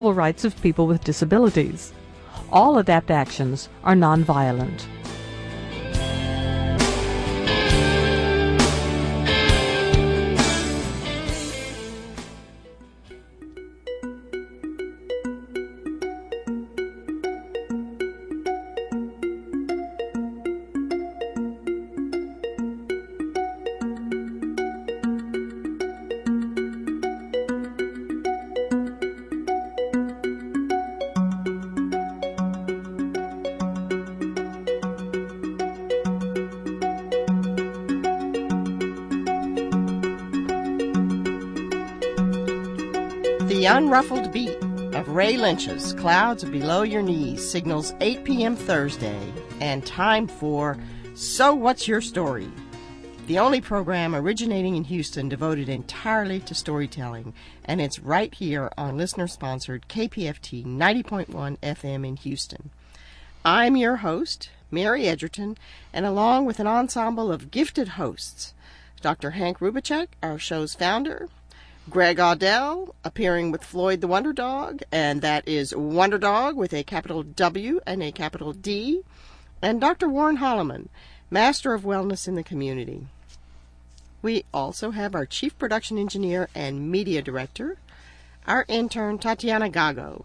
civil rights of people with disabilities. All ADAPT actions are nonviolent. The unruffled beat of Ray Lynch's Clouds Below Your Knees signals 8 p.m. Thursday and time for So What's Your Story? The only program originating in Houston devoted entirely to storytelling, and it's right here on listener-sponsored KPFT 90.1 FM in Houston. I'm your host, Mary Edgerton, and along with an ensemble of gifted hosts, Dr. Hank Rubacek, our show's founder, Greg Audell, appearing with Floyd the Wonder Dog, and that is Wonder Dog with a capital W and a capital D, and Dr. Warren Holloman, Master of Wellness in the Community. We also have our Chief Production Engineer and Media Director, our intern Tatiana Gago.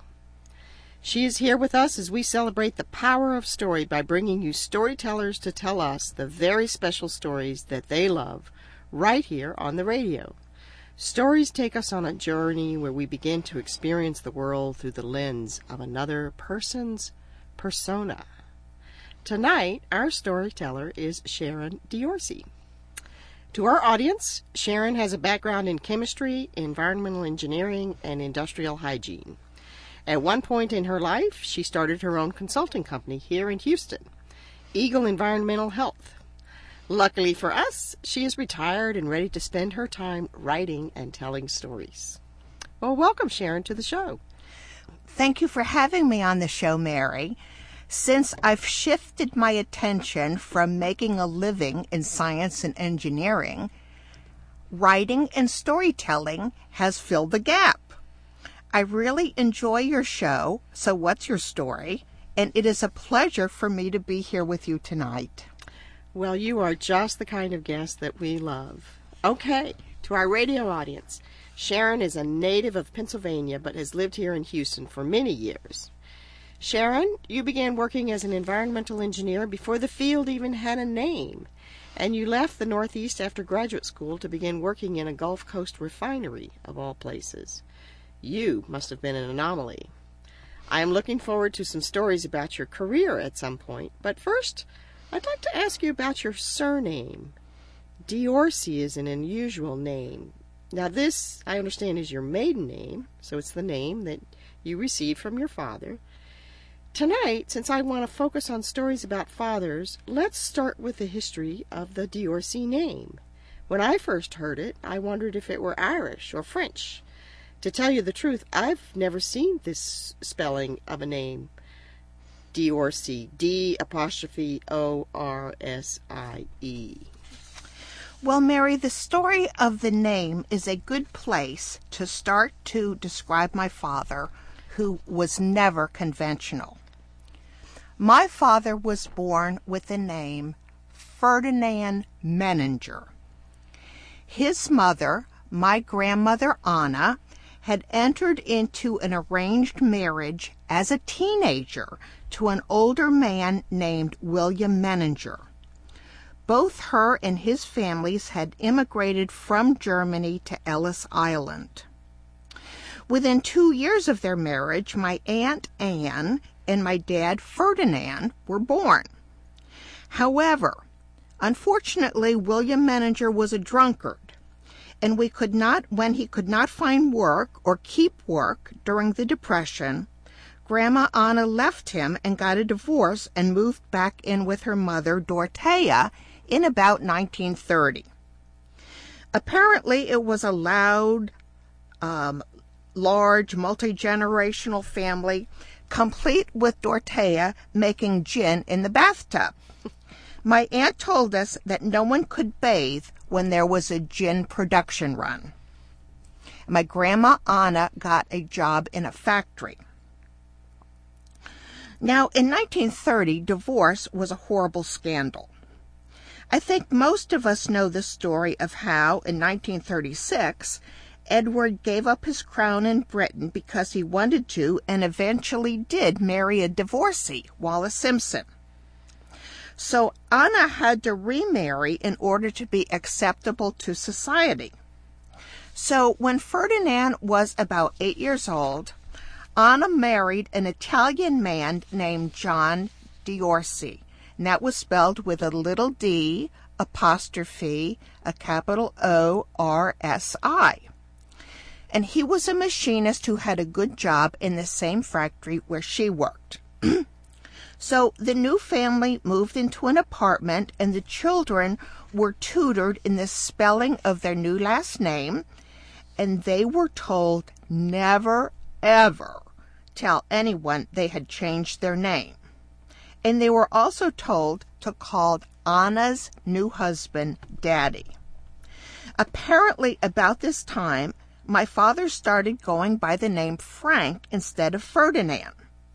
She is here with us as we celebrate the power of story by bringing you storytellers to tell us the very special stories that they love right here on the radio. Stories take us on a journey where we begin to experience the world through the lens of another person's persona. Tonight, our storyteller is Sharon Diorsi. To our audience, Sharon has a background in chemistry, environmental engineering, and industrial hygiene. At one point in her life, she started her own consulting company here in Houston, Eagle Environmental Health. Luckily for us, she is retired and ready to spend her time writing and telling stories. Well, welcome, Sharon, to the show. Thank you for having me on the show, Mary. Since I've shifted my attention from making a living in science and engineering, writing and storytelling has filled the gap. I really enjoy your show, So What's Your Story? And it is a pleasure for me to be here with you tonight. Well, you are just the kind of guest that we love. Okay, to our radio audience, Sharon is a native of Pennsylvania but has lived here in Houston for many years. Sharon, you began working as an environmental engineer before the field even had a name, and you left the Northeast after graduate school to begin working in a Gulf Coast refinery, of all places. You must have been an anomaly. I am looking forward to some stories about your career at some point, but first, I'd like to ask you about your surname. Diorsi is an unusual name. Now this, I understand, is your maiden name, so it's the name that you received from your father. Tonight, since I want to focus on stories about fathers, let's start with the history of the Diorsi name. When I first heard it, I wondered if it were Irish or French. To tell you the truth, I've never seen this spelling of a name. Diorsi, D''O''R''S''I''E. Well, Mary, the story of the name is a good place to start to describe my father, who was never conventional. My father was born with the name Ferdinand Menninger. His mother, my grandmother Anna, had entered into an arranged marriage as a teenager to an older man named William Menninger. Both her and his families had immigrated from Germany to Ellis Island. Within 2 years of their marriage, my Aunt Anne and my dad Ferdinand were born. However, unfortunately, William Menninger was a drunkard, and when he could not find work or keep work during the Depression, Grandma Anna left him and got a divorce and moved back in with her mother, Dorothea, in about 1930. Apparently, it was a loud, large, multi-generational family, complete with Dorothea making gin in the bathtub. My aunt told us that no one could bathe when there was a gin production run. my grandma Anna got a job in a factory. Now, in 1930, divorce was a horrible scandal. I think most of us know the story of how, in 1936, Edward gave up his crown in Britain because he wanted to and eventually did marry a divorcee, Wallis Simpson. So Anna had to remarry in order to be acceptable to society. So when Ferdinand was about 8 years old, Anna married an Italian man named John D'Orsi, and that was spelled with a little d, apostrophe, a capital O-R-S-I. And he was a machinist who had a good job in the same factory where she worked. So the new family moved into an apartment, and the children were tutored in the spelling of their new last name, and they were told never, ever tell anyone they had changed their name. And they were also told to call Anna's new husband Daddy. Apparently, about this time, my father started going by the name Frank instead of Ferdinand.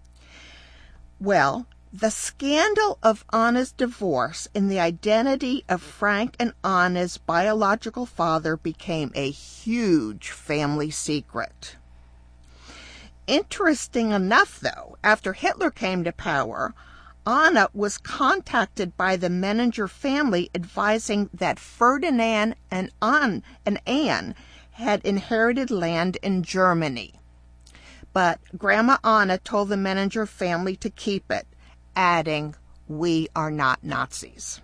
Well, the scandal of Anna's divorce and the identity of Frank and Anna's biological father became a huge family secret. Interesting enough, though, after Hitler came to power, Anna was contacted by the Menninger family advising that Ferdinand and Anne had inherited land in Germany. But Grandma Anna told the Menninger family to keep it, adding, "We are not Nazis."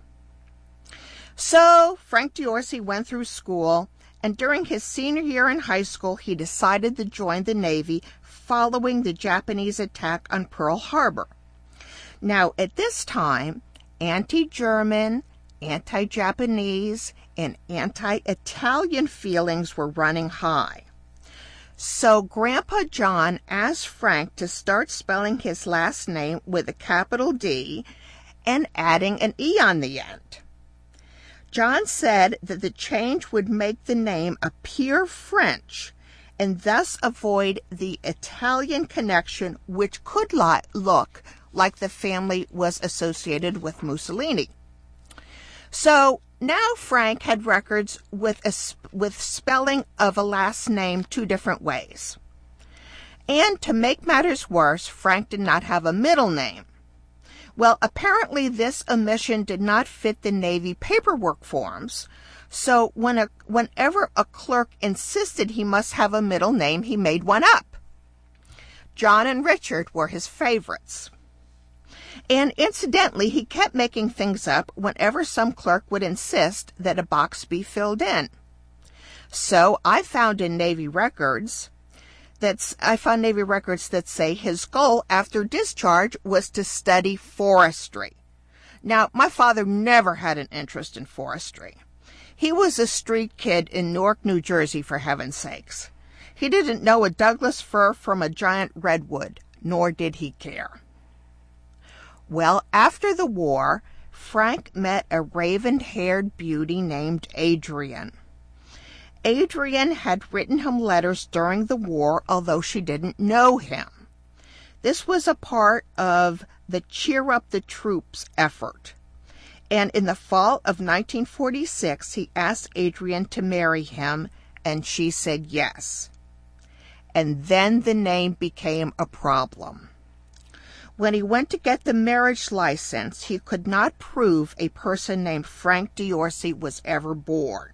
So Frank D'Orsi went through school, and during his senior year in high school, he decided to join the Navy following the Japanese attack on Pearl Harbor. Now, at this time, anti-German, anti-Japanese, and anti-Italian feelings were running high. So Grandpa John asked Frank to start spelling his last name with a capital D and adding an E on the end. John said that the change would make the name appear French and thus avoid the Italian connection, which could look like the family was associated with Mussolini. So now Frank had records with spelling of a last name two different ways. And to make matters worse, Frank did not have a middle name. Well, apparently this omission did not fit the Navy paperwork forms, so whenever a clerk insisted he must have a middle name, he made one up. John and Richard were his favorites. And incidentally, he kept making things up whenever some clerk would insist that a box be filled in. So I found Navy records that say his goal after discharge was to study forestry. Now, my father never had an interest in forestry. He was a street kid in Newark, New Jersey, for heaven's sakes. He didn't know a Douglas fir from a giant redwood, nor did he care. Well, after the war, Frank met a raven-haired beauty named Adrian. Adrian had written him letters during the war, although she didn't know him. This was a part of the Cheer Up the Troops effort. And in the fall of 1946, he asked Adrian to marry him, and she said yes. And then the name became a problem. When he went to get the marriage license, he could not prove a person named Frank D'Orsi was ever born.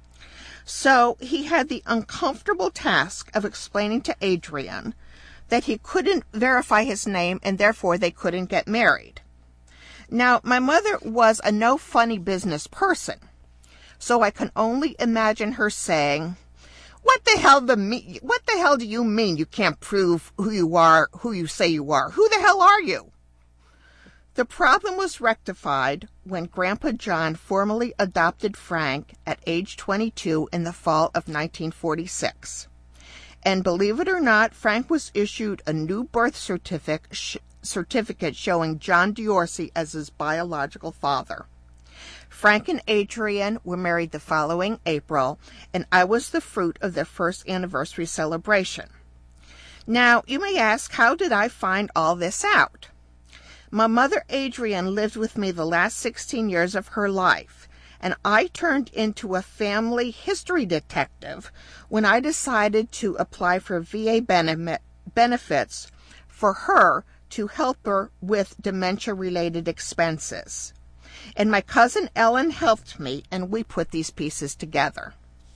So he had the uncomfortable task of explaining to Adrian that he couldn't verify his name and therefore they couldn't get married. Now, my mother was a no funny business person, so I can only imagine her saying, What the hell do you mean you can't prove who you are, who you say you are? Who the hell are you? The problem was rectified when Grandpa John formally adopted Frank at age 22 in the fall of 1946. And believe it or not, Frank was issued a new birth certificate showing John D'Orsi as his biological father. Frank and Adrian were married the following April, and I was the fruit of their first anniversary celebration. Now, you may ask, how did I find all this out? My mother, Adrian, lived with me the last 16 years of her life, and I turned into a family history detective when I decided to apply for VA benefits for her to help her with dementia-related expenses. And my cousin Ellen helped me, and we put these pieces together.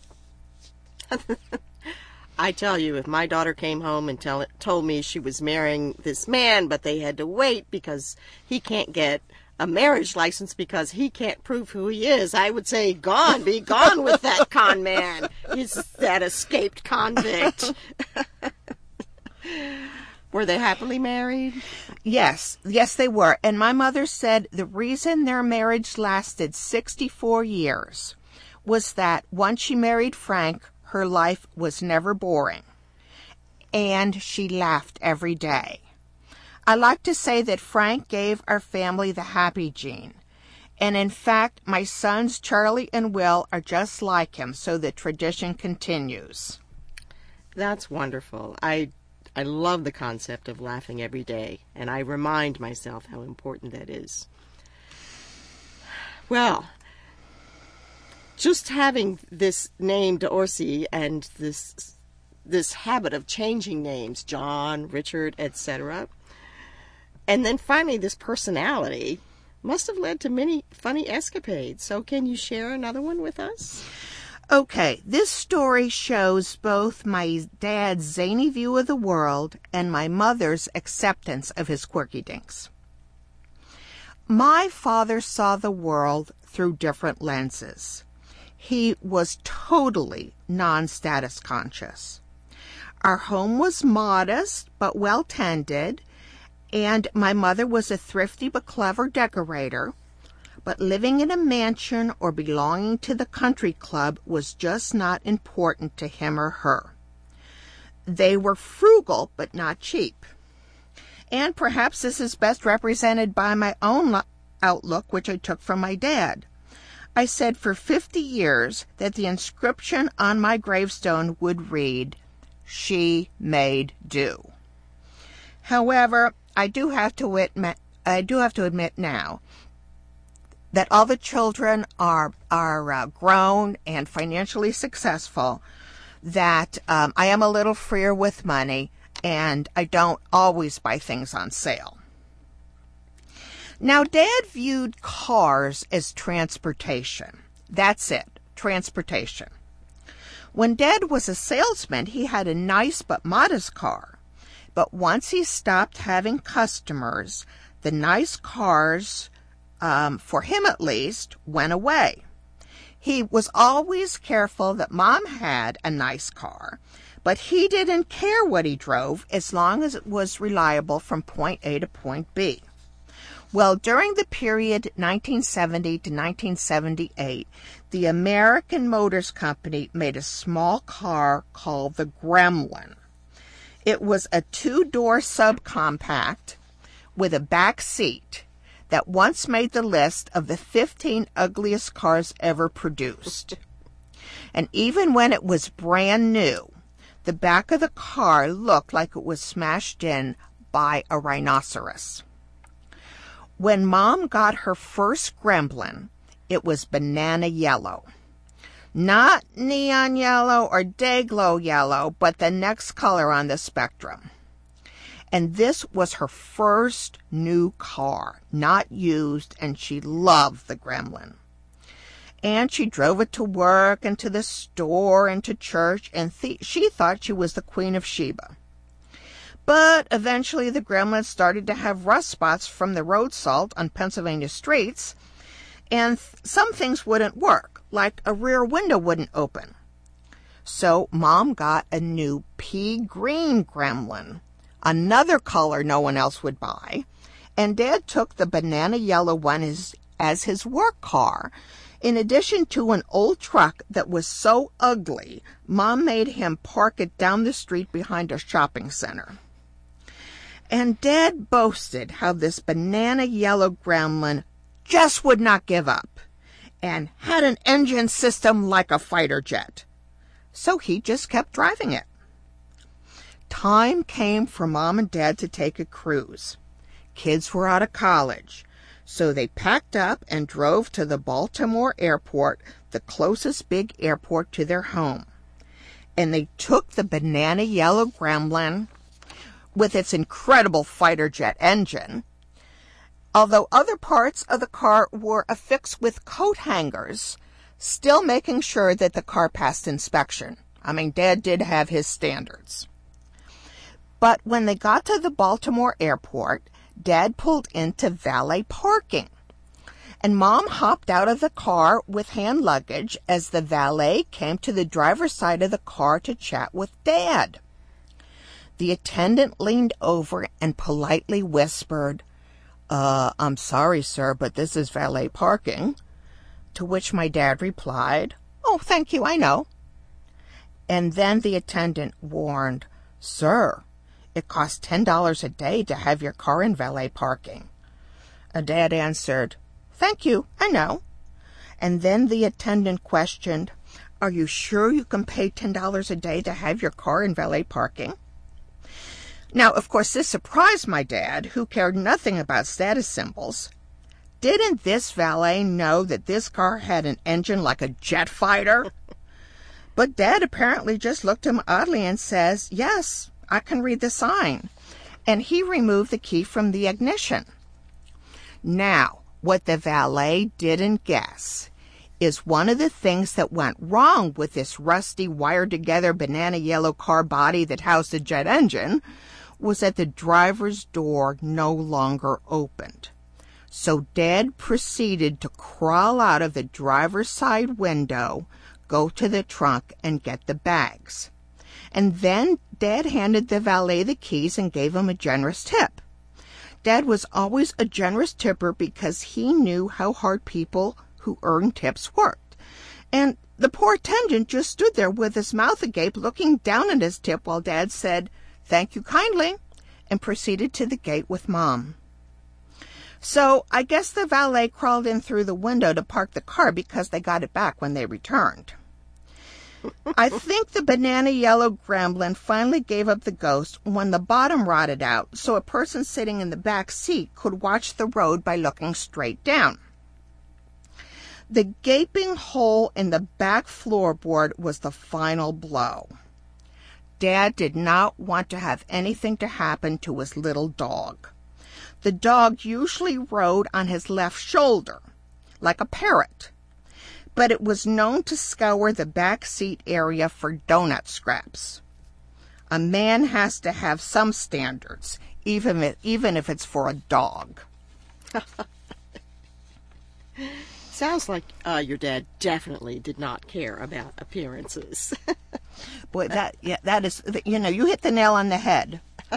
I tell you, if my daughter came home and told me she was marrying this man, but they had to wait because he can't get a marriage license because he can't prove who he is, I would say, be gone with that con man. He's that escaped convict. Were they happily married? Yes, they were. And my mother said the reason their marriage lasted 64 years was that once she married Frank, her life was never boring, and she laughed every day. I like to say that Frank gave our family the happy gene, and in fact, my sons Charlie and Will are just like him, so the tradition continues. That's wonderful. I love the concept of laughing every day, and I remind myself how important that is. Well, just having this name D'Orsey and this habit of changing names, John, Richard, etc., and then finally this personality must have led to many funny escapades. So can you share another one with us? Okay, this story shows both my dad's zany view of the world and my mother's acceptance of his quirky dinks. My father saw the world through different lenses. He was totally non-status conscious. Our home was modest but well-tended, and my mother was a thrifty but clever decorator, but living in a mansion or belonging to the country club was just not important to him or her. They were frugal but not cheap. And perhaps this is best represented by my own outlook, which I took from my dad. I said for 50 years that the inscription on my gravestone would read, "She made do." However, I do have to admit now that all the children are grown and financially successful, that I am a little freer with money, and I don't always buy things on sale. Now, Dad viewed cars as transportation. That's it, transportation. When Dad was a salesman, he had a nice but modest car. But once he stopped having customers, the nice cars, for him at least, went away. He was always careful that Mom had a nice car, but he didn't care what he drove as long as it was reliable from point A to point B. Well, during the period 1970 to 1978, the American Motors Company made a small car called the Gremlin. It was a 2-door subcompact with a back seat that once made the list of the 15 ugliest cars ever produced. And even when it was brand new, the back of the car looked like it was smashed in by a rhinoceros. When Mom got her first Gremlin, it was banana yellow. Not neon yellow or day-glow yellow, but the next color on the spectrum. And this was her first new car, not used, and she loved the Gremlin. And she drove it to work and to the store and to church, and she thought she was the Queen of Sheba. But eventually the Gremlin started to have rust spots from the road salt on Pennsylvania streets, and some things wouldn't work, like a rear window wouldn't open. So Mom got a new pea green Gremlin, another color no one else would buy, and Dad took the banana yellow one as his work car. In addition to an old truck that was so ugly, Mom made him park it down the street behind a shopping center. And Dad boasted how this banana yellow Gremlin just would not give up. and had an engine system like a fighter jet. So he just kept driving it. Time came for Mom and Dad to take a cruise. Kids were out of college, so they packed up and drove to the Baltimore airport, the closest big airport to their home. And they took the banana yellow Gremlin with its incredible fighter jet engine, although other parts of the car were affixed with coat hangers, still making sure that the car passed inspection. I mean, Dad did have his standards. But when they got to the Baltimore airport, Dad pulled into valet parking, and Mom hopped out of the car with hand luggage as the valet came to the driver's side of the car to chat with Dad. The attendant leaned over and politely whispered, I'm sorry, sir, but this is valet parking. To which my dad replied, oh, thank you, I know. And then the attendant warned, sir, it costs $10 a day to have your car in valet parking. Dad answered, thank you, I know. And then the attendant questioned, are you sure you can pay $10 a day to have your car in valet parking? Now, of course, this surprised my dad, who cared nothing about status symbols. Didn't this valet know that this car had an engine like a jet fighter? But Dad apparently just looked at him oddly and says, yes, I can read the sign. And he removed the key from the ignition. Now, what the valet didn't guess is one of the things that went wrong with this rusty, wired-together banana yellow car body that housed the jet engine was that the driver's door no longer opened. So Dad proceeded to crawl out of the driver's side window, go to the trunk, and get the bags. And then Dad handed the valet the keys and gave him a generous tip. Dad was always a generous tipper because he knew how hard people who earned tips worked. And the poor attendant just stood there with his mouth agape, looking down at his tip while Dad said, thank you kindly, and proceeded to the gate with Mom. So I guess the valet crawled in through the window to park the car because they got it back when they returned. I think the banana yellow Gremlin finally gave up the ghost when the bottom rotted out, so a person sitting in the back seat could watch the road by looking straight down. The gaping hole in the back floorboard was the final blow. Dad did not want to have anything to happen to his little dog. The dog usually rode on his left shoulder, like a parrot, but it was known to scour the back seat area for donut scraps. A man has to have some standards, even if it's for a dog. Sounds like your dad definitely did not care about appearances. Boy, that is, you hit the nail on the head.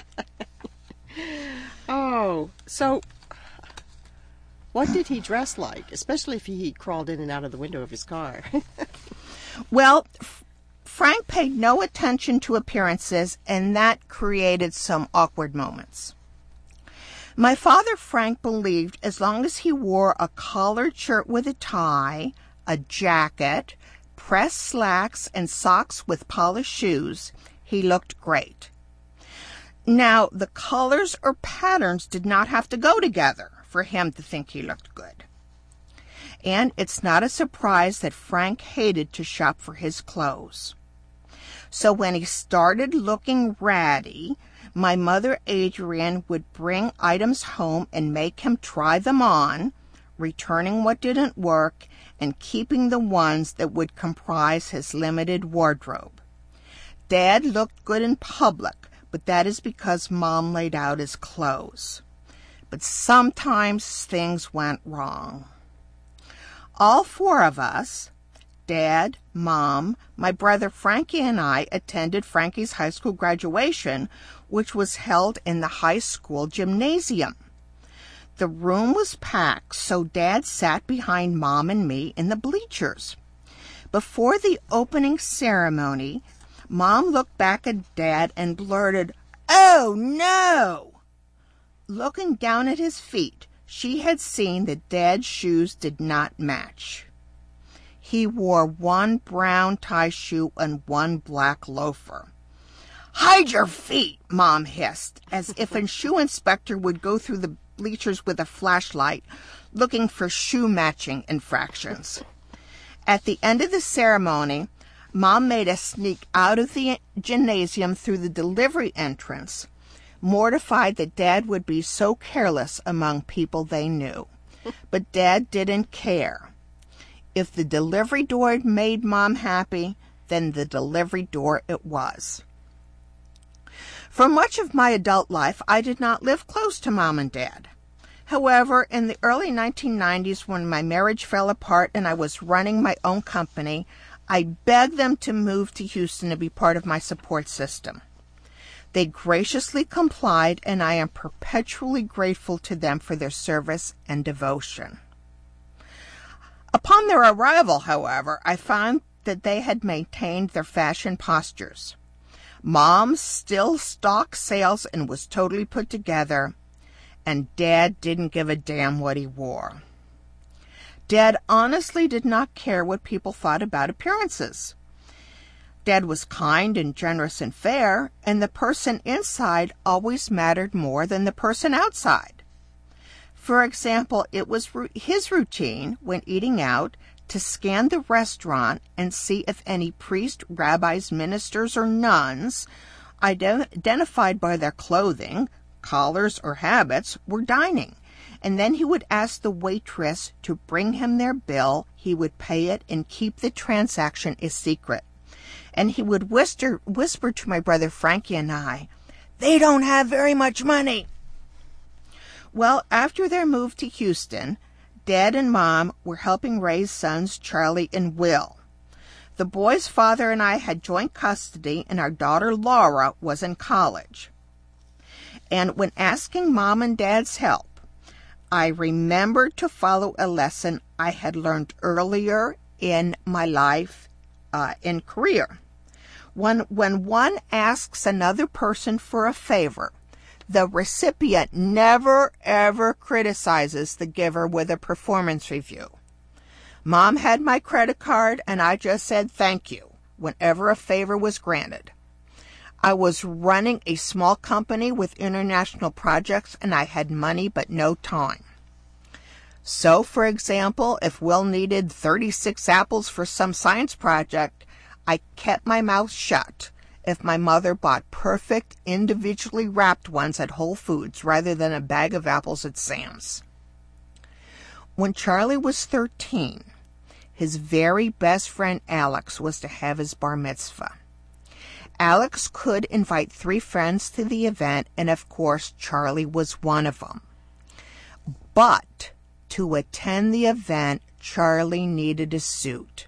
Oh, so what did he dress like, especially if he crawled in and out of the window of his car? Well, Frank paid no attention to appearances, and that created some awkward moments. My father, Frank, believed as long as he wore a collared shirt with a tie, a jacket, pressed slacks, and socks with polished shoes, he looked great. Now, the colors or patterns did not have to go together for him to think he looked good. And it's not a surprise that Frank hated to shop for his clothes. So when he started looking ratty, my mother Adrian would bring items home and make him try them on, returning what didn't work and keeping the ones that would comprise his limited wardrobe. Dad looked good in public, but that is because Mom laid out his clothes. But sometimes things went wrong. All four of us, Dad, Mom, my brother Frankie, and I attended Frankie's high school graduation, which was held in the high school gymnasium. The room was packed, so Dad sat behind Mom and me in the bleachers. Before the opening ceremony, Mom looked back at Dad and blurted, "Oh, no!" Looking down at his feet, she had seen that Dad's shoes did not match. He wore one brown tie shoe and one black loafer. "Hide your feet," Mom hissed, as if a shoe inspector would go through the bleachers with a flashlight looking for shoe-matching infractions. At the end of the ceremony, Mom made us sneak out of the gymnasium through the delivery entrance, mortified that Dad would be so careless among people they knew. But Dad didn't care. If the delivery door made Mom happy, then the delivery door it was. For much of my adult life, I did not live close to Mom and Dad. However, in the early 1990s, when my marriage fell apart and I was running my own company, I begged them to move to Houston to be part of my support system. They graciously complied, and I am perpetually grateful to them for their service and devotion. Upon their arrival, however, I found that they had maintained their fashion postures. Mom still stalked sales and was totally put together, and Dad didn't give a damn what he wore. Dad honestly did not care what people thought about appearances. Dad was kind and generous and fair, and the person inside always mattered more than the person outside. For example, it was his routine when eating out to scan the restaurant and see if any priests, rabbis, ministers, or nuns, identified by their clothing, collars, or habits, were dining. And then he would ask the waitress to bring him their bill. He would pay it and keep the transaction a secret. And he would whisper to my brother Frankie and I, "They don't have very much money." Well, after their move to Houston, Dad and Mom were helping raise sons Charlie and Will. The boy's father and I had joint custody, and our daughter Laura was in college. And when asking Mom and Dad's help, I remembered to follow a lesson I had learned earlier in my life in career. When one asks another person for a favor, the recipient never, ever criticizes the giver with a performance review. Mom had my credit card, and I just said thank you whenever a favor was granted. I was running a small company with international projects, and I had money but no time. So, for example, if Will needed 36 apples for some science project, I kept my mouth shut if my mother bought perfect, individually wrapped ones at Whole Foods rather than a bag of apples at Sam's. When Charlie was 13, his very best friend Alex was to have his bar mitzvah. Alex could invite 3 friends to the event, and of course Charlie was one of them. But to attend the event, Charlie needed a suit.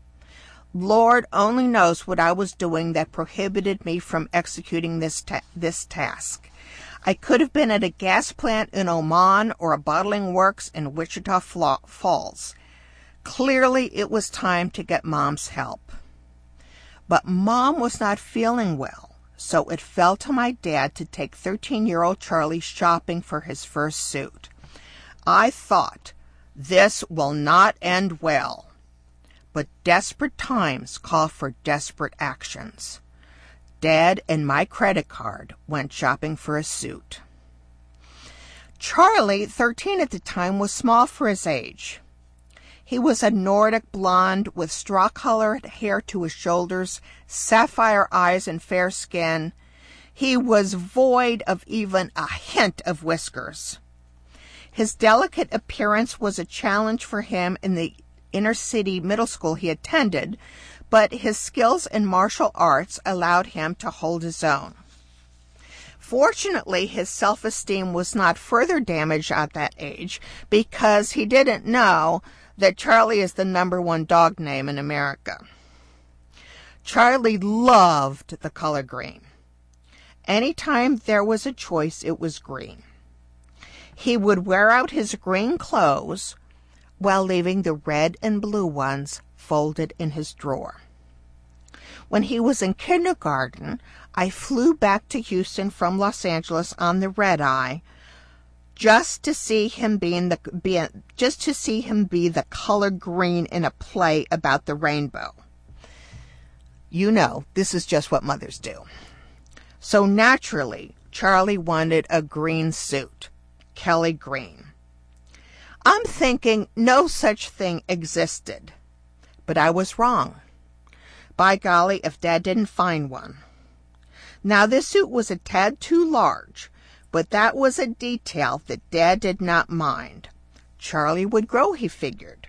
Lord only knows what I was doing that prohibited me from executing this task. I could have been at a gas plant in Oman or a bottling works in Wichita Falls. Clearly, it was time to get Mom's help. But Mom was not feeling well, so it fell to my dad to take 13-year-old Charlie shopping for his first suit. I thought, this will not end well. But desperate times call for desperate actions. Dad and my credit card went shopping for a suit. Charlie, 13 at the time, was small for his age. He was a Nordic blonde with straw-colored hair to his shoulders, sapphire eyes, and fair skin. He was void of even a hint of whiskers. His delicate appearance was a challenge for him in the inner-city middle school he attended, but his skills in martial arts allowed him to hold his own. Fortunately, his self-esteem was not further damaged at that age because he didn't know that Charlie is the #1 dog name in America. Charlie loved the color green. Anytime there was a choice, it was green. He would wear out his green clothes while leaving the red and blue ones folded in his drawer. When he was in kindergarten, I flew back to Houston from Los Angeles on the red-eye just to see him be the color green in a play about the rainbow. You know, this is just what mothers do. So naturally, Charlie wanted a green suit, Kelly green. I'm thinking no such thing existed, but I was wrong. By golly, if Dad didn't find one. Now, this suit was a tad too large, but that was a detail that Dad did not mind. Charlie would grow, he figured.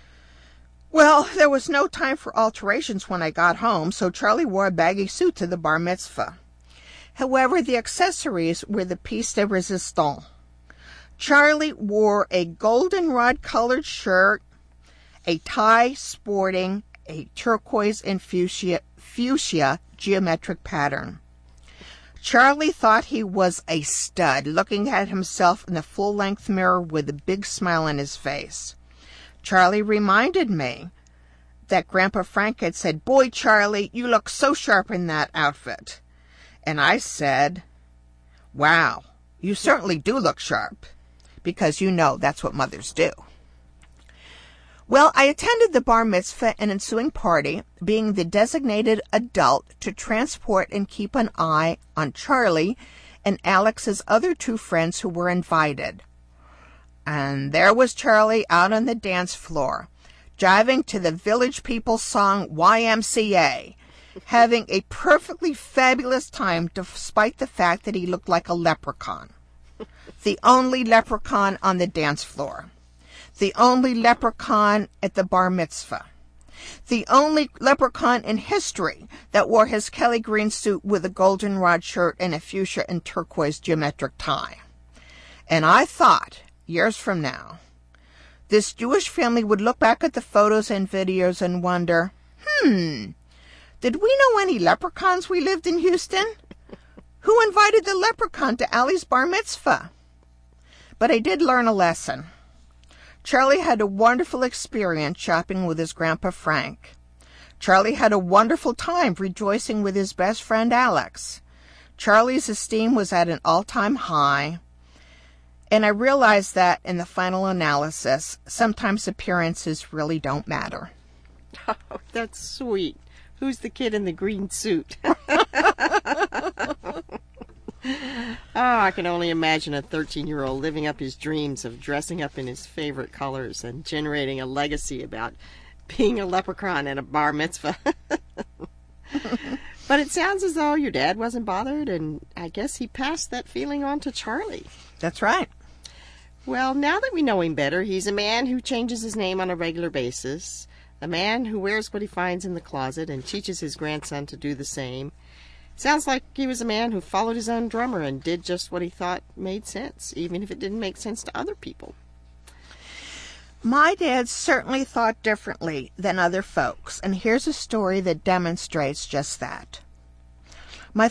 Well, there was no time for alterations when I got home, so Charlie wore a baggy suit to the bar mitzvah. However, the accessories were the piece de resistance. Charlie wore a goldenrod-colored shirt, a tie sporting a turquoise and fuchsia geometric pattern. Charlie thought he was a stud, looking at himself in the full-length mirror with a big smile on his face. Charlie reminded me that Grandpa Frank had said, "Boy, Charlie, you look so sharp in that outfit." And I said, "Wow, you certainly do look sharp," because you know that's what mothers do. Well, I attended the bar mitzvah and ensuing party, being the designated adult to transport and keep an eye on Charlie and Alex's other two friends who were invited. And there was Charlie out on the dance floor, jiving to the Village People song YMCA, having a perfectly fabulous time despite the fact that he looked like a leprechaun. The only leprechaun on the dance floor. The only leprechaun at the bar mitzvah. The only leprechaun in history that wore his Kelly green suit with a goldenrod shirt and a fuchsia and turquoise geometric tie. And I thought, years from now, this Jewish family would look back at the photos and videos and wonder, did we know any leprechauns we lived in Houston? Who invited the leprechaun to Allie's bar mitzvah? But I did learn a lesson. Charlie had a wonderful experience shopping with his Grandpa Frank. Charlie had a wonderful time rejoicing with his best friend Alex. Charlie's esteem was at an all-time high. And I realized that in the final analysis, sometimes appearances really don't matter. Oh, that's sweet. Who's the kid in the green suit? Oh, I can only imagine a 13-year-old living up his dreams of dressing up in his favorite colors and generating a legacy about being a leprechaun at a bar mitzvah. But it sounds as though your dad wasn't bothered, and I guess he passed that feeling on to Charlie. That's right. Well, now that we know him better, he's a man who changes his name on a regular basis, a man who wears what he finds in the closet and teaches his grandson to do the same. Sounds like he was a man who followed his own drummer and did just what he thought made sense, even if it didn't make sense to other people. My dad certainly thought differently than other folks, and here's a story that demonstrates just that. My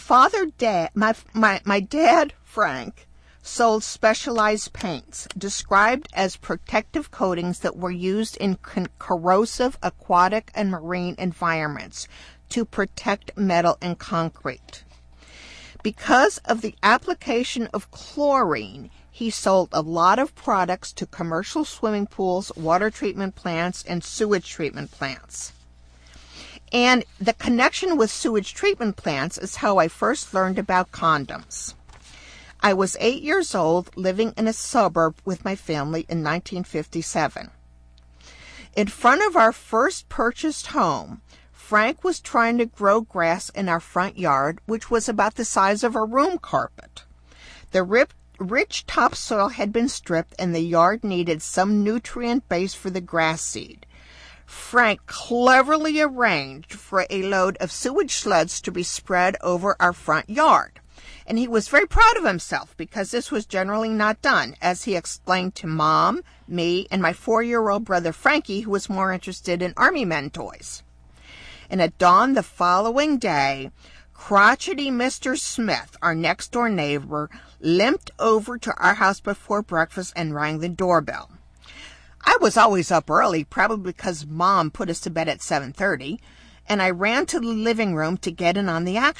dad, Frank, sold specialized paints, described as protective coatings that were used in corrosive aquatic and marine environments to protect metal and concrete. Because of the application of chlorine, he sold a lot of products to commercial swimming pools, water treatment plants, and sewage treatment plants. And the connection with sewage treatment plants is how I first learned about condoms. I was 8 years old, living in a suburb with my family in 1957. In front of our first purchased home, Frank was trying to grow grass in our front yard, which was about the size of a room carpet. The rich topsoil had been stripped, and the yard needed some nutrient base for the grass seed. Frank cleverly arranged for a load of sewage sludge to be spread over our front yard. And he was very proud of himself because this was generally not done, as he explained to Mom, me, and my 4-year-old brother Frankie, who was more interested in Army men toys. And at dawn the following day, crotchety Mr. Smith, our next-door neighbor, limped over to our house before breakfast and rang the doorbell. I was always up early, probably because Mom put us to bed at 7:30, and I ran to the living room to get in on the action.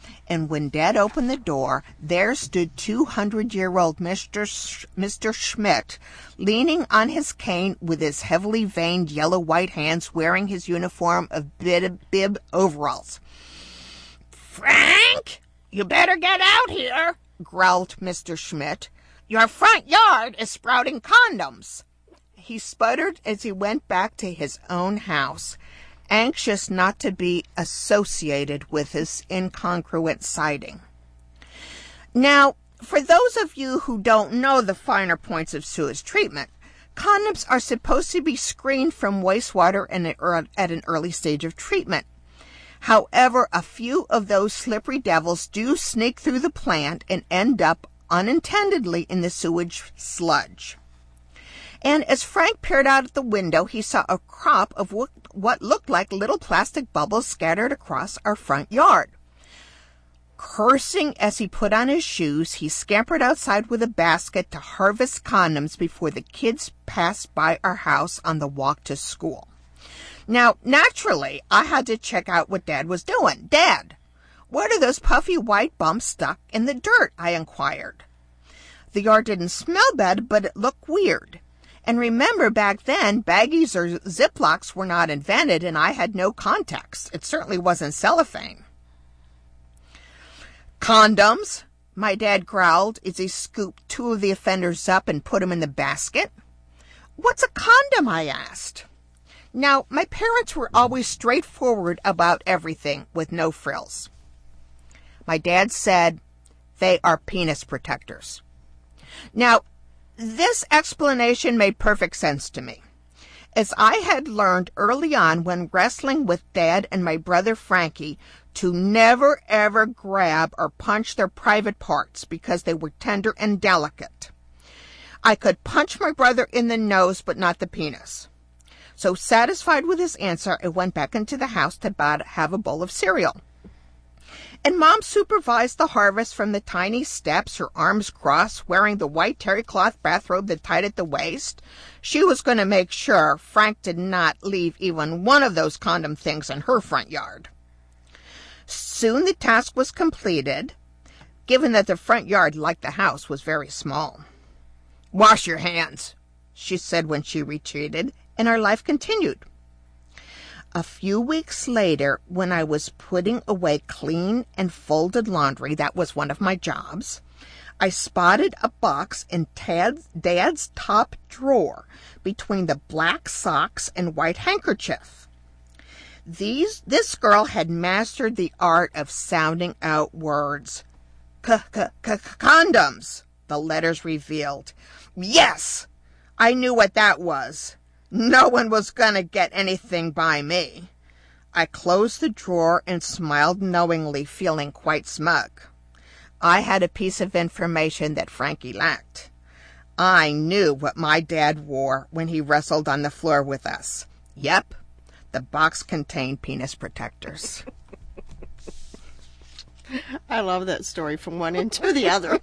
And when Dad opened the door, there stood 200-year-old Mr. Schmidt, leaning on his cane with his heavily veined yellow-white hands, wearing his uniform of bib overalls. "Frank, you better get out here," growled Mr. Schmidt. "Your front yard is sprouting condoms." He sputtered as he went back to his own house, anxious not to be associated with his incongruent sighting. Now, for those of you who don't know the finer points of sewage treatment, condoms are supposed to be screened from wastewater at an early stage of treatment. However, a few of those slippery devils do sneak through the plant and end up unintendedly in the sewage sludge. And as Frank peered out at the window, he saw a crop of what looked like little plastic bubbles scattered across our front yard. Cursing as he put on his shoes, he scampered outside with a basket to harvest condoms before the kids passed by our house on the walk to school. Now, naturally, I had to check out what Dad was doing. "Dad, what are those puffy white bumps stuck in the dirt?" I inquired. The yard didn't smell bad, but it looked weird. And remember, back then, baggies or Ziplocs were not invented, and I had no context. It certainly wasn't cellophane. "Condoms," my dad growled as he scooped two of the offenders up and put them in the basket. "What's a condom?" I asked. Now, my parents were always straightforward about everything with no frills. My dad said, "They are penis protectors." Now, this explanation made perfect sense to me, as I had learned early on when wrestling with Dad and my brother Frankie to never ever grab or punch their private parts because they were tender and delicate. I could punch my brother in the nose, but not the penis. So satisfied with his answer, I went back into the house to have a bowl of cereal. And Mom supervised the harvest from the tiny steps, her arms crossed, wearing the white terry cloth bathrobe that tied at the waist. She was going to make sure Frank did not leave even one of those condom things in her front yard. Soon the task was completed, given that the front yard, like the house, was very small. "Wash your hands," she said when she retreated, and our life continued. A few weeks later, when I was putting away clean and folded laundry, that was one of my jobs, I spotted a box in Dad's top drawer between the black socks and white handkerchief. This girl had mastered the art of sounding out words. "Condoms," the letters revealed. Yes! I knew what that was. No one was going to get anything by me. I closed the drawer and smiled knowingly, feeling quite smug. I had a piece of information that Frankie lacked. I knew what my dad wore when he wrestled on the floor with us. Yep, the box contained penis protectors. I love that story from one end to the other.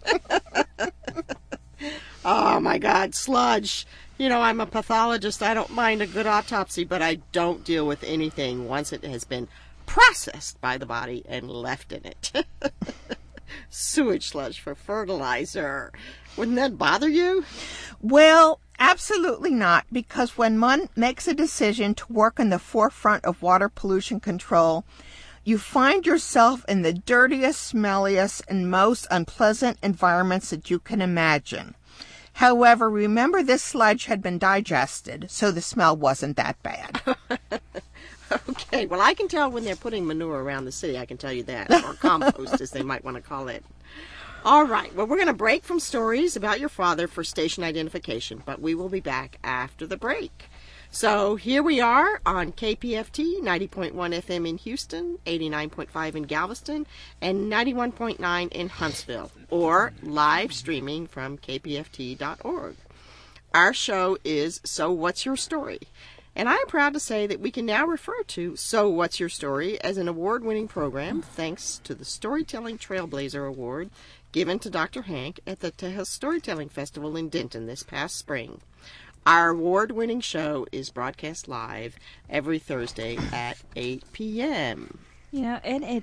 Oh, my God, sludge. You know, I'm a pathologist. I don't mind a good autopsy, but I don't deal with anything once it has been processed by the body and left in it. Sewage sludge for fertilizer. Wouldn't that bother you? Well, absolutely not, because when one makes a decision to work in the forefront of water pollution control, you find yourself in the dirtiest, smelliest, and most unpleasant environments that you can imagine. However, remember, this sludge had been digested, so the smell wasn't that bad. Okay, well, I can tell when they're putting manure around the city, I can tell you that, or compost, as they might want to call it. All right, well, we're going to break from stories about your father for station identification, but we will be back after the break. So here we are on KPFT, 90.1 FM in Houston, 89.5 in Galveston, and 91.9 in Huntsville, or live streaming from kpft.org. Our show is So What's Your Story? And I am proud to say that we can now refer to So What's Your Story as an award-winning program, thanks to the Storytelling Trailblazer Award given to Dr. Hank at the Tejas Storytelling Festival in Denton this past spring. Our award-winning show is broadcast live every Thursday at 8 p.m. Yeah, and it is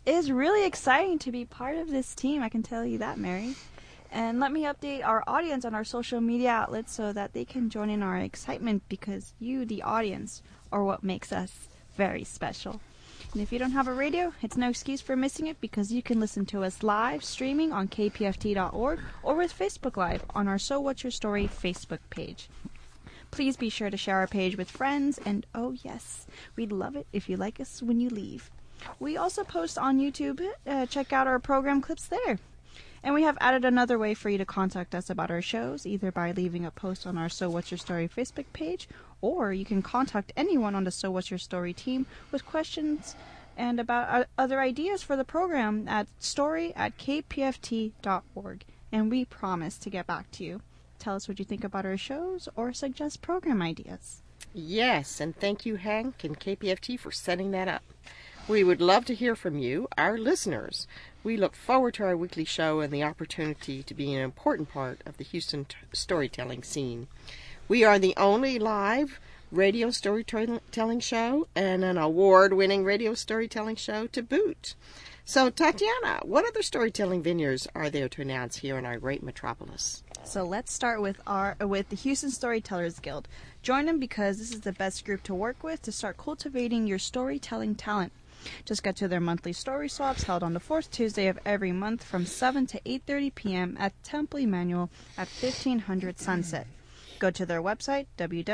It is really exciting to be part of this team, I can tell you that, Mary. And let me update our audience on our social media outlets so that they can join in our excitement, because you, the audience, are what makes us very special. And if you don't have a radio, it's no excuse for missing it, because you can listen to us live streaming on kpft.org or with Facebook Live on our So What's Your Story Facebook page. Please be sure to share our page with friends, and oh yes, we'd love it if you like us when you leave. We also post on YouTube. Check out our program clips there. And we have added another way for you to contact us about our shows, either by leaving a post on our So What's Your Story Facebook page, or you can contact anyone on the So What's Your Story team with questions and about other ideas for the program at story@kpft.org. And we promise to get back to you. Tell us what you think about our shows or suggest program ideas. Yes, and thank you, Hank and KPFT, for setting that up. We would love to hear from you, our listeners. We look forward to our weekly show and the opportunity to be an important part of the Houston storytelling scene. We are the only live radio storytelling show and an award-winning radio storytelling show to boot. So, Tatiana, what other storytelling venues are there to announce here in our great metropolis? So let's start with the Houston Storytellers Guild. Join them because this is the best group to work with to start cultivating your storytelling talent. Just get to their monthly story swaps held on the fourth Tuesday of every month from 7 to 8:30 p.m. at Temple Emmanuel at 1500 Sunset. Go to their website,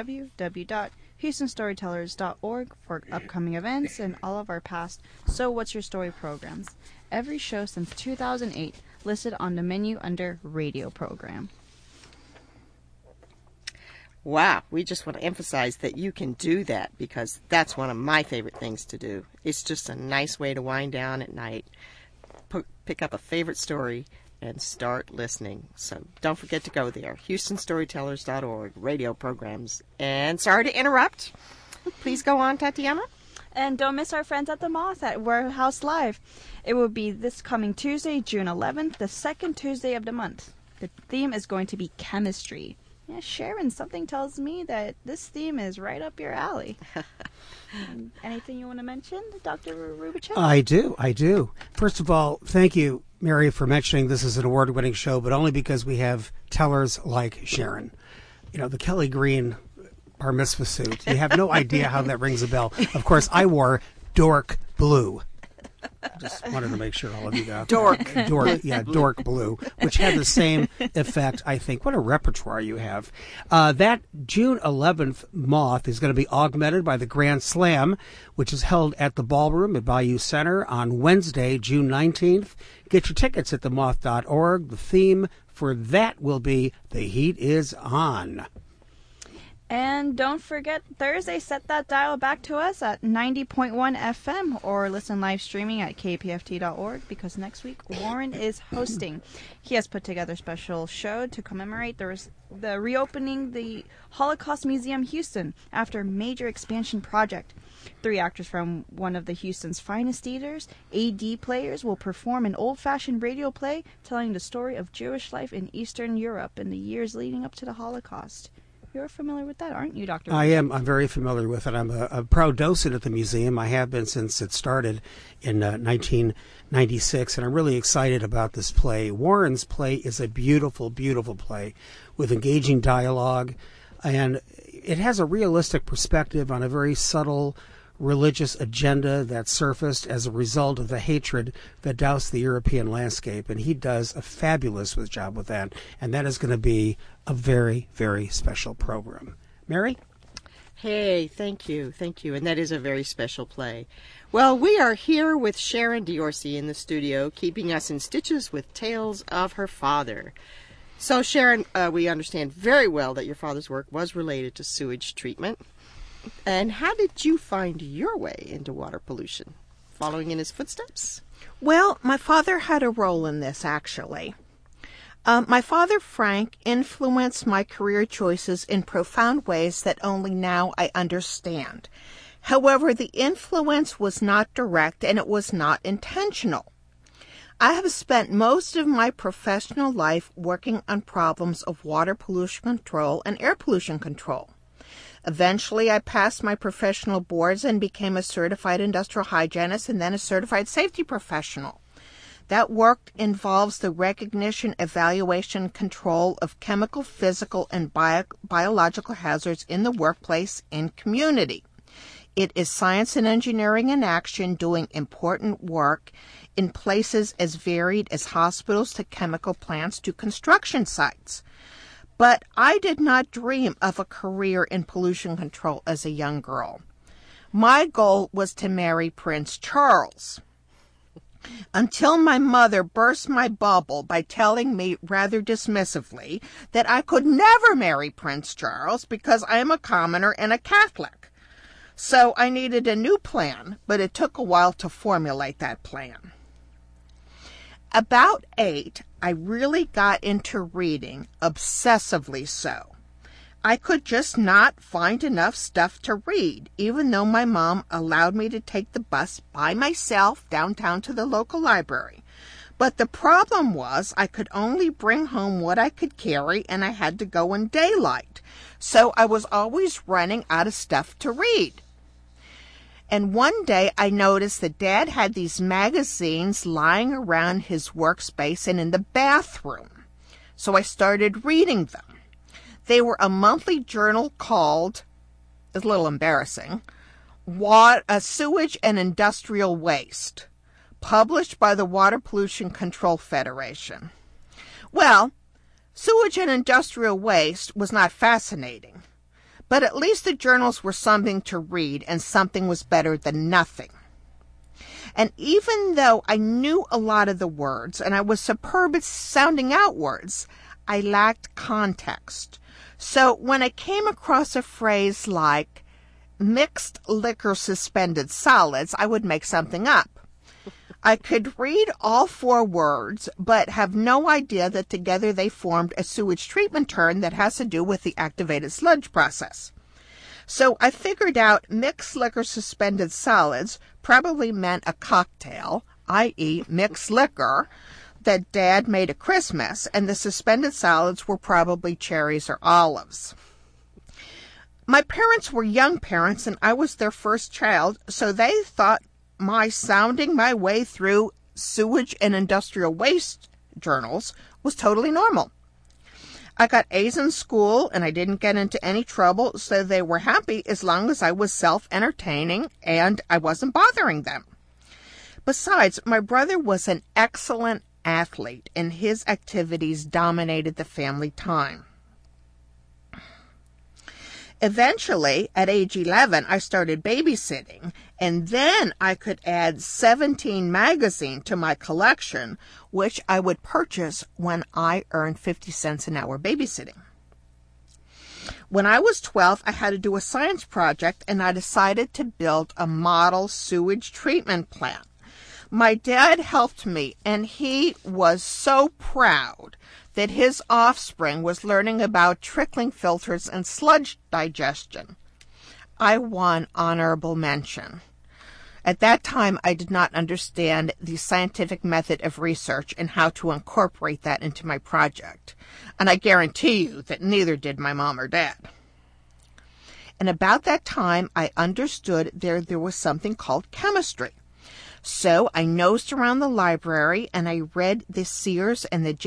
www.houstonstorytellers.org, for upcoming events and all of our past So What's Your Story programs. Every show since 2008 listed on the menu under Radio Program. Wow, we just want to emphasize that you can do that, because that's one of my favorite things to do. It's just a nice way to wind down at night, pick up a favorite story, and start listening. So don't forget to go there. HoustonStorytellers.org, radio programs. And sorry to interrupt. Please go on, Tatiana. And don't miss our friends at the Moth at Warehouse Live. It will be this coming Tuesday, June 11th, the second Tuesday of the month. The theme is going to be chemistry. Yeah, Sharon, something tells me that this theme is right up your alley. Anything you want to mention, Dr. Rubicek? I do. First of all, thank you, Mary, for mentioning this is an award-winning show, but only because we have tellers like Sharon. You know, the Kelly Green bar mitzvah suit. You have no idea how that rings a bell. Of course, I wore dork blue. Just wanted to make sure all of you got dork blue, which had the same effect, I think. What a repertoire you have. That June 11th Moth is going to be augmented by the Grand Slam, which is held at the Ballroom at Bayou Center on Wednesday, June 19th. Get your tickets at themoth.org. The theme for that will be The Heat Is On. And don't forget, Thursday, set that dial back to us at 90.1 FM or listen live streaming at kpft.org, because next week Warren is hosting. He has put together a special show to commemorate the reopening the Holocaust Museum Houston after a major expansion project. 3 actors from one of the Houston's finest theaters, AD players, will perform an old-fashioned radio play telling the story of Jewish life in Eastern Europe in the years leading up to the Holocaust. You're familiar with that, aren't you, Dr. I am. I'm very familiar with it. I'm a proud docent at the museum. I have been since it started in 1996, and I'm really excited about this play. Warren's play is a beautiful, beautiful play with engaging dialogue, and it has a realistic perspective on a very subtle religious agenda that surfaced as a result of the hatred that doused the European landscape, and he does a fabulous job with that, and that is going to be a very, very special program. Mary? Hey, thank you, and that is a very special play. Well, we are here with Sharon Diorsi in the studio, keeping us in stitches with tales of her father. So, Sharon, we understand very well that your father's work was related to sewage treatment. And how did you find your way into water pollution? Following in his footsteps? Well, my father had a role in this, actually. My father, Frank, influenced my career choices in profound ways that only now I understand. However, the influence was not direct and it was not intentional. I have spent most of my professional life working on problems of water pollution control and air pollution control. Eventually, I passed my professional boards and became a certified industrial hygienist and then a certified safety professional. That work involves the recognition, evaluation, and control of chemical, physical, and biological hazards in the workplace and community. It is science and engineering in action, doing important work in places as varied as hospitals to chemical plants to construction sites. But I did not dream of a career in pollution control as a young girl. My goal was to marry Prince Charles, until my mother burst my bubble by telling me rather dismissively that I could never marry Prince Charles because I am a commoner and a Catholic. So I needed a new plan, but it took a while to formulate that plan. About 8, I really got into reading, obsessively so. I could just not find enough stuff to read, even though my mom allowed me to take the bus by myself downtown to the local library. But the problem was I could only bring home what I could carry, and I had to go in daylight. So I was always running out of stuff to read. And one day I noticed that Dad had these magazines lying around his workspace and in the bathroom. So I started reading them. They were a monthly journal called, it's a little embarrassing, Sewage and Industrial Waste, published by the Water Pollution Control Federation. Well, sewage and industrial waste was not fascinating, but at least the journals were something to read, and something was better than nothing. And even though I knew a lot of the words, and I was superb at sounding out words, I lacked context. So when I came across a phrase like mixed liquor suspended solids, I would make something up. I could read all 4 words, but have no idea that together they formed a sewage treatment term that has to do with the activated sludge process. So I figured out mixed liquor suspended solids probably meant a cocktail, i.e. mixed liquor, that Dad made at Christmas, and the suspended solids were probably cherries or olives. My parents were young parents, and I was their first child, so they thought my sounding my way through sewage and industrial waste journals was totally normal. I got A's in school, and I didn't get into any trouble, so they were happy as long as I was self-entertaining and I wasn't bothering them. Besides, my brother was an excellent athlete, and his activities dominated the family time. Eventually, at age 11, I started babysitting, and then I could add 17 magazines to my collection, which I would purchase when I earned 50 cents an hour babysitting. When I was 12, I had to do a science project, and I decided to build a model sewage treatment plant. My dad helped me, and he was so proud that his offspring was learning about trickling filters and sludge digestion. I won honorable mention. At that time, I did not understand the scientific method of research and how to incorporate that into my project. And I guarantee you that neither did my mom or dad. And about that time, I understood there was something called chemistry. So I nosed around the library, and I read the Sears and the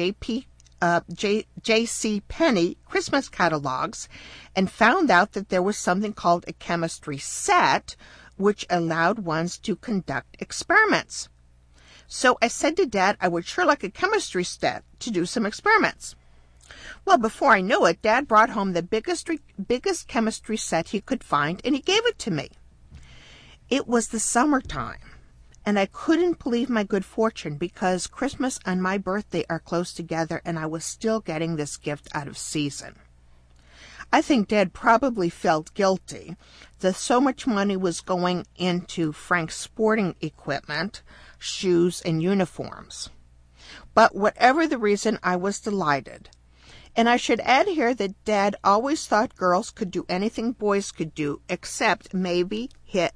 J.C. Penney Christmas catalogs, and found out that there was something called a chemistry set, which allowed ones to conduct experiments. So I said to Dad I would sure like a chemistry set to do some experiments. Well, before I knew it, Dad brought home the biggest chemistry set he could find, and he gave it to me. It was the summertime, and I couldn't believe my good fortune because Christmas and my birthday are close together, and I was still getting this gift out of season. I think Dad probably felt guilty that so much money was going into Frank's sporting equipment, shoes, and uniforms. But whatever the reason, I was delighted. And I should add here that Dad always thought girls could do anything boys could do except maybe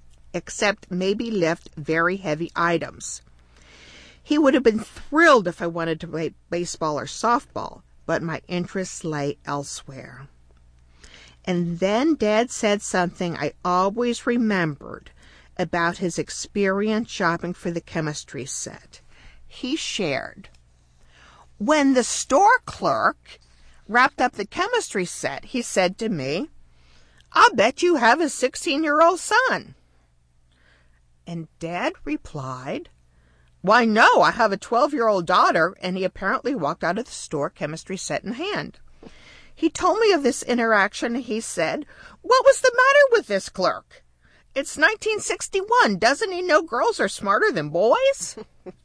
lift very heavy items. He would have been thrilled if I wanted to play baseball or softball, but my interests lay elsewhere. And then Dad said something I always remembered about his experience shopping for the chemistry set. He shared, "When the store clerk wrapped up the chemistry set, he said to me, 'I'll bet you have a 16-year-old son.' And Dad replied, 'Why, no, I have a 12-year-old daughter,' and he apparently walked out of the store, chemistry set in hand. He told me of this interaction, and he said, 'What was the matter with this clerk? It's 1961. Doesn't he know girls are smarter than boys?'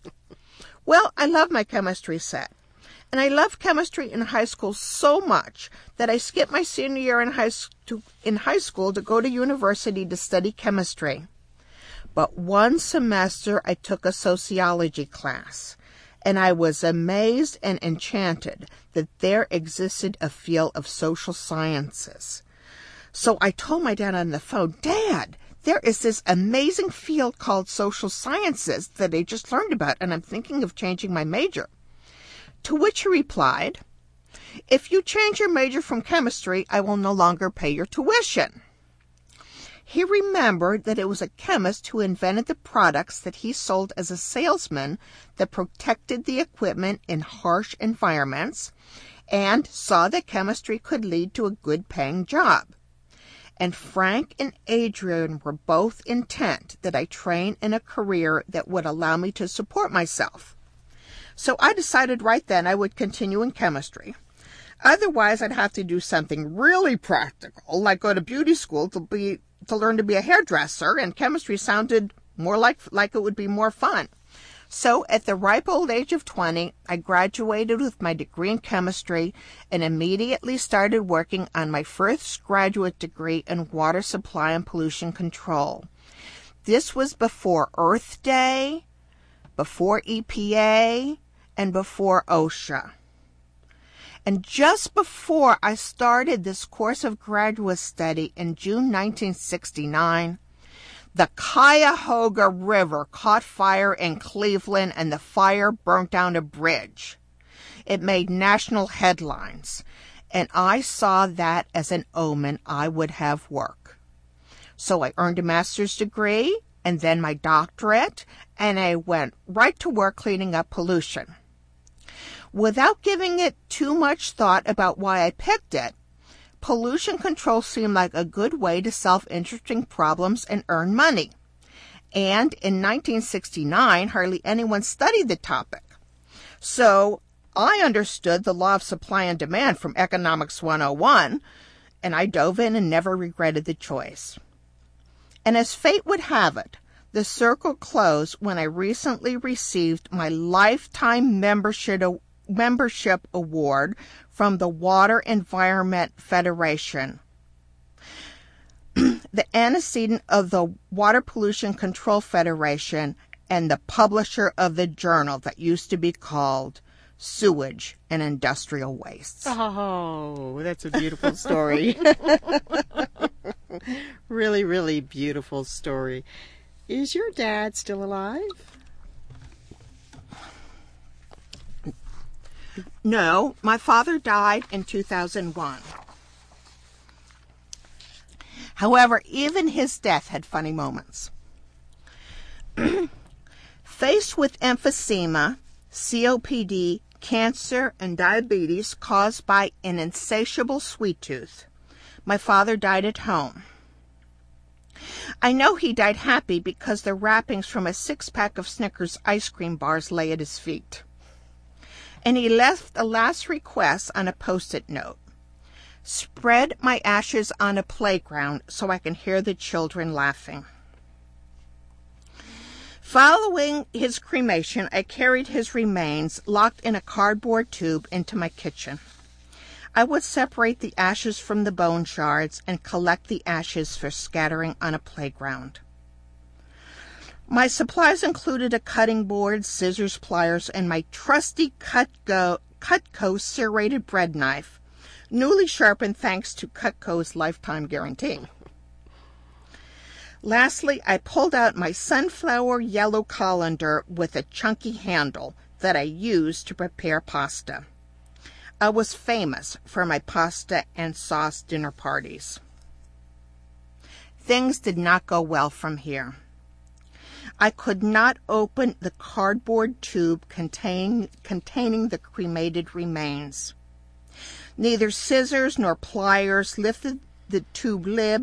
Well, I love my chemistry set. And I loved chemistry in high school so much that I skipped my senior year in high school to go to university to study chemistry. But one semester I took a sociology class, and I was amazed and enchanted that there existed a field of social sciences. So I told my dad on the phone, "Dad, there is this amazing field called social sciences that I just learned about, and I'm thinking of changing my major." To which he replied, "If you change your major from chemistry, I will no longer pay your tuition." He remembered that it was a chemist who invented the products that he sold as a salesman that protected the equipment in harsh environments, and saw that chemistry could lead to a good-paying job. And Frank and Adrian were both intent that I train in a career that would allow me to support myself. So I decided right then I would continue in chemistry. Otherwise, I'd have to do something really practical, like go to beauty school to learn to be a hairdresser, and chemistry sounded more like it would be more fun. So at the ripe old age of 20, I graduated with my degree in chemistry and immediately started working on my first graduate degree in water supply and pollution control. This was before Earth Day, before EPA, and before OSHA. And just before I started this course of graduate study in June 1969, the Cuyahoga River caught fire in Cleveland, and the fire burnt down a bridge. It made national headlines, and I saw that as an omen I would have work. So I earned a master's degree and then my doctorate, and I went right to work cleaning up pollution. Without giving it too much thought about why I picked it, pollution control seemed like a good way to solve interesting problems and earn money. And in 1969, hardly anyone studied the topic. So I understood the law of supply and demand from Economics 101, and I dove in and never regretted the choice. And as fate would have it, the circle closed when I recently received my lifetime membership award from the Water Environment Federation, the antecedent of the Water Pollution Control Federation, and the publisher of the journal that used to be called Sewage and Industrial Wastes. Oh, that's a beautiful story. Really, really beautiful story. Is your dad still alive? No, my father died in 2001. However, even his death had funny moments. Faced with emphysema, COPD, cancer, and diabetes caused by an insatiable sweet tooth, my father died at home. I know he died happy because the wrappings from a 6-pack of Snickers ice cream bars lay at his feet. And he left a last request on a Post-it note. Spread my ashes on a playground so I can hear the children laughing. Following his cremation, I carried his remains locked in a cardboard tube into my kitchen. I would separate the ashes from the bone shards and collect the ashes for scattering on a playground. My supplies included a cutting board, scissors, pliers, and my trusty Cutco serrated bread knife, newly sharpened thanks to Cutco's lifetime guarantee. Lastly, I pulled out my sunflower yellow colander with a chunky handle that I used to prepare pasta. I was famous for my pasta and sauce dinner parties. Things did not go well from here. I could not open the cardboard tube containing the cremated remains. Neither scissors nor pliers lifted the tube lid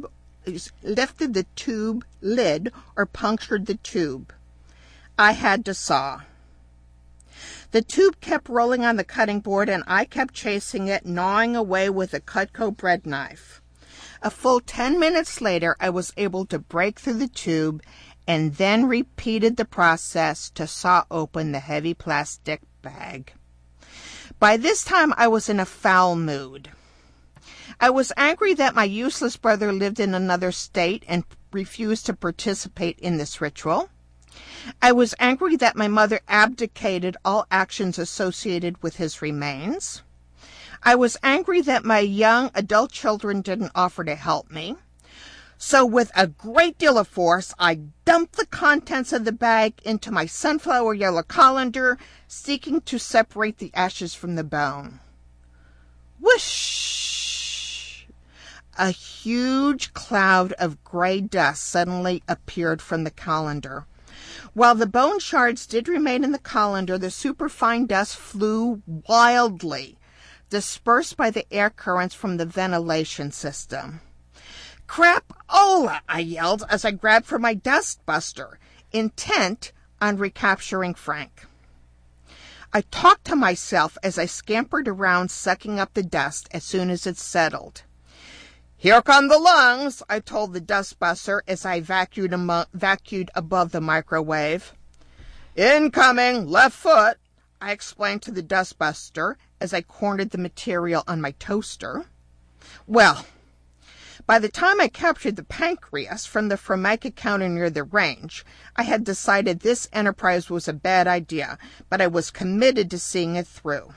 or punctured the tube. I had to saw. The tube kept rolling on the cutting board, and I kept chasing it, gnawing away with a Cutco bread knife. A full 10 minutes later, I was able to break through the tube and then repeated the process to saw open the heavy plastic bag. By this time, I was in a foul mood. I was angry that my useless brother lived in another state and refused to participate in this ritual. I was angry that my mother abdicated all actions associated with his remains. I was angry that my young adult children didn't offer to help me. So with a great deal of force, I dumped the contents of the bag into my sunflower yellow colander, seeking to separate the ashes from the bone. Whoosh! A huge cloud of gray dust suddenly appeared from the colander. While the bone shards did remain in the colander, the superfine dust flew wildly, dispersed by the air currents from the ventilation system. "Crap-ola!" I yelled as I grabbed for my dustbuster, intent on recapturing Frank. I talked to myself as I scampered around, sucking up the dust as soon as it settled. "Here come the lungs," I told the dustbuster as I vacuumed above the microwave. "Incoming, left foot," I explained to the dustbuster as I cornered the material on my toaster. Well, by the time I captured the pancreas from the Formica counter near the range, I had decided this enterprise was a bad idea, but I was committed to seeing it through.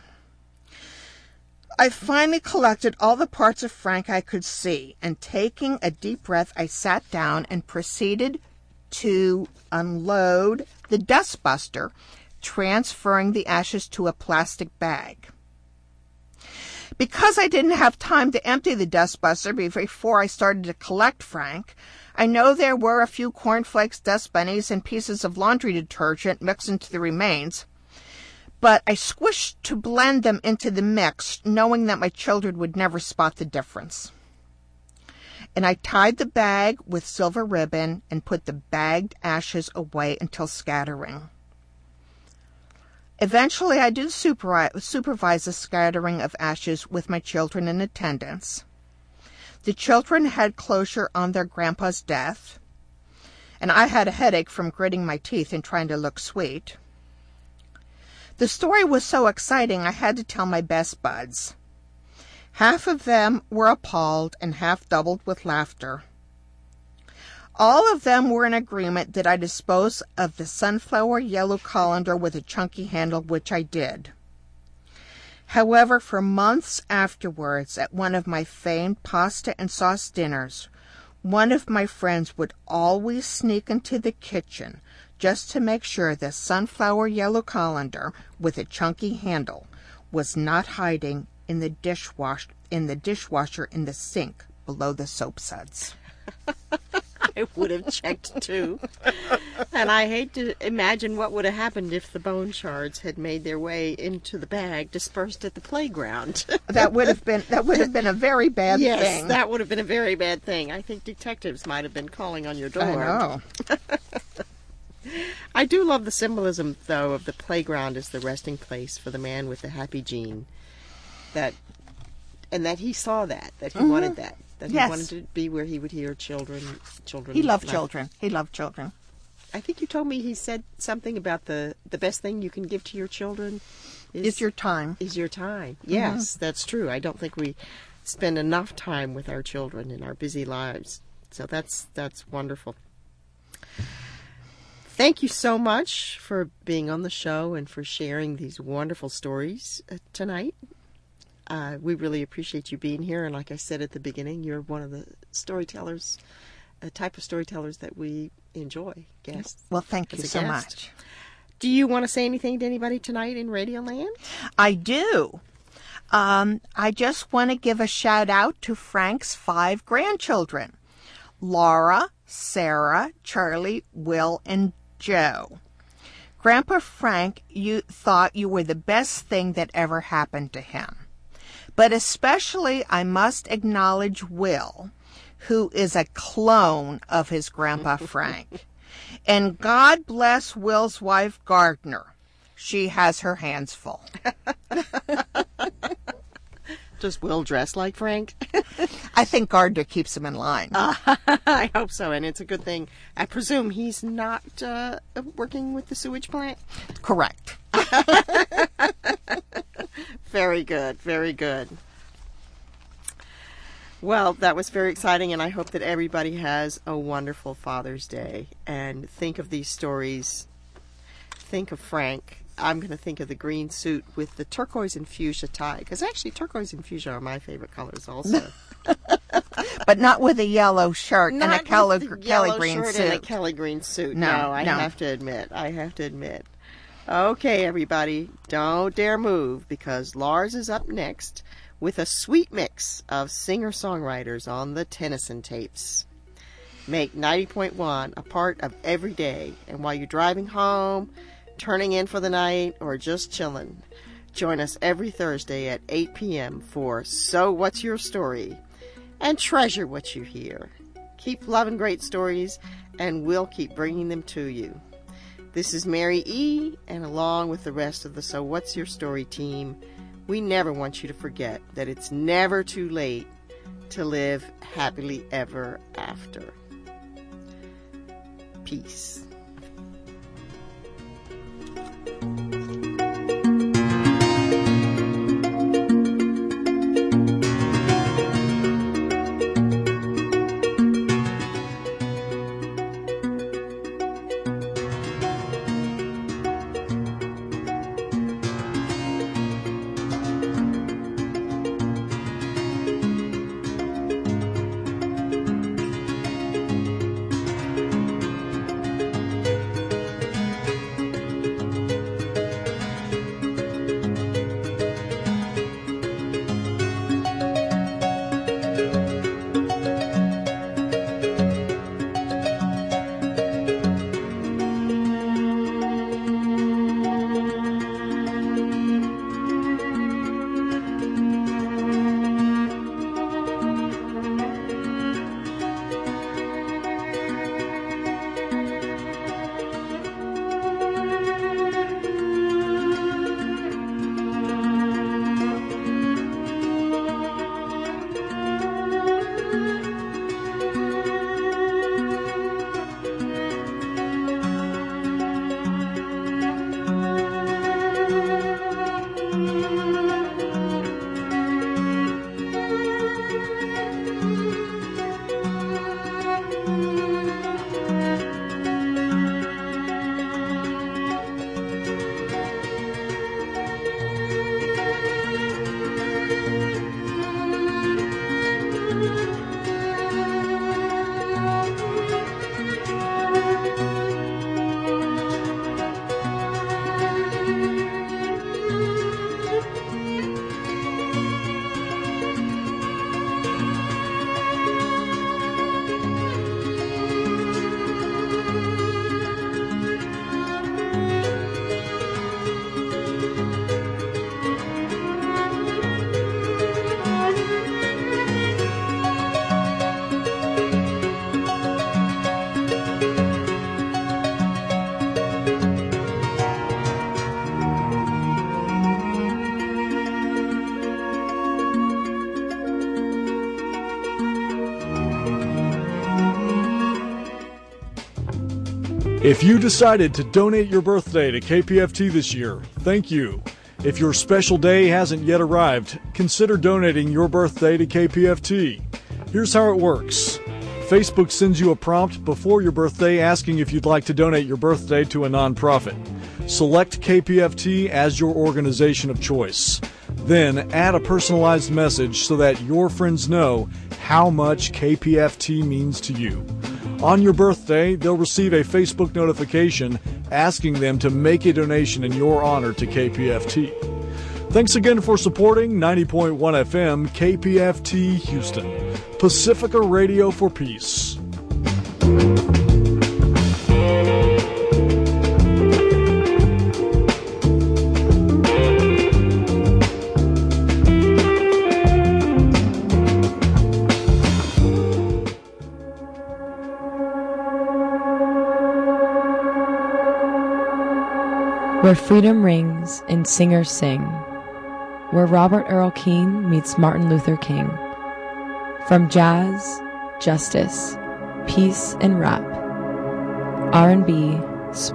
I finally collected all the parts of Frank I could see, and taking a deep breath, I sat down and proceeded to unload the dustbuster, transferring the ashes to a plastic bag. Because I didn't have time to empty the dustbuster before I started to collect Frank, I know there were a few cornflakes, dust bunnies, and pieces of laundry detergent mixed into the remains, but I squished to blend them into the mix, knowing that my children would never spot the difference. And I tied the bag with silver ribbon and put the bagged ashes away until scattering. Eventually, I did supervise the scattering of ashes with my children in attendance. The children had closure on their grandpa's death, and I had a headache from gritting my teeth and trying to look sweet. The story was so exciting, I had to tell my best buds. Half of them were appalled and half doubled with laughter. All of them were in agreement that I dispose of the sunflower yellow colander with a chunky handle, which I did. However, for months afterwards, at one of my famed pasta and sauce dinners, one of my friends would always sneak into the kitchen just to make sure the sunflower yellow colander with a chunky handle was not hiding in the dishwasher in the sink below the soap suds. I would have checked too. And I hate to imagine what would have happened if the bone shards had made their way into the bag dispersed at the playground. That would have been a very bad thing. Yes, that would have been a very bad thing. I think detectives might have been calling on your door. I know. I do love the symbolism, though, of the playground as the resting place for the man with the happy gene. That he saw that he wanted that. That yes. He wanted to be where he would hear children. He loved children. He loved children. I think you told me he said something about the best thing you can give to your children is your time. Is your time. Yes, that's true. I don't think we spend enough time with our children in our busy lives. So that's wonderful. Thank you so much for being on the show and for sharing these wonderful stories tonight. We really appreciate you being here. And like I said at the beginning, you're one of the storytellers, a type of storytellers that we enjoy. Guests. Well, thank you so much. Do you want to say anything to anybody tonight in Radioland? I do. I just want to give a shout out to Frank's 5 grandchildren, Laura, Sarah, Charlie, Will, and Joe. Grandpa Frank, you thought you were the best thing that ever happened to him. But especially I must acknowledge Will, who is a clone of his Grandpa Frank. And God bless Will's wife, Gardner. She has her hands full. Does Will dress like Frank? I think Gardner keeps him in line. I hope so, and it's a good thing. I presume he's not working with the sewage plant? Correct. Very good, very good. Well, that was very exciting, and I hope that everybody has a wonderful Father's Day. And think of these stories. Think of Frank. I'm going to think of the green suit with the turquoise and fuchsia tie, because actually turquoise and fuchsia are my favorite colors also. But not with a yellow shirt and a Kelly green suit. And a Kelly green suit. No, I have to admit. Okay, everybody, don't dare move, because Lars is up next with a sweet mix of singer-songwriters on the Tennyson tapes. Make 90.1 a part of every day, and while you're driving home, turning in for the night, or just chilling, join us every Thursday at 8 p.m. for So What's Your Story? And treasure what you hear. Keep loving great stories, and we'll keep bringing them to you. This is Mary E., and along with the rest of the So What's Your Story team, we never want you to forget that it's never too late to live happily ever after. Peace. If you decided to donate your birthday to KPFT this year, thank you. If your special day hasn't yet arrived, consider donating your birthday to KPFT. Here's how it works. Facebook sends you a prompt before your birthday asking if you'd like to donate your birthday to a nonprofit. Select KPFT as your organization of choice. Then add a personalized message so that your friends know how much KPFT means to you. On your birthday, they'll receive a Facebook notification asking them to make a donation in your honor to KPFT. Thanks again for supporting 90.1 FM KPFT Houston, Pacifica Radio for Peace. Where freedom rings and singers sing, where Robert Earl Keen meets Martin Luther King. From jazz, justice, peace, and rap, R&B,